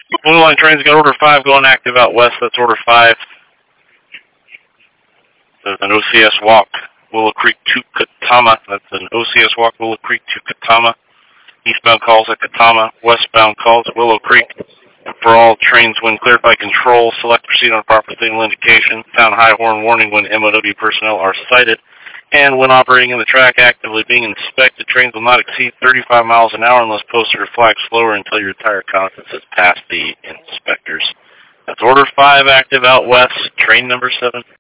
Blue line train's got order 5 going active out west. That's order 5. There's an OCS walk, Willow Creek to Katama. That's an OCS walk, Willow Creek to Katama. Eastbound calls at Katama, westbound calls at Willow Creek. And for all trains, when cleared by control, select proceed on proper signal indication. Sound high horn warning when MOW personnel are sighted. And when operating in the track actively being inspected, trains will not exceed 35 miles an hour unless posted or flagged slower until your tire confidence has passed the inspectors. That's order 5 active out west, train number 7.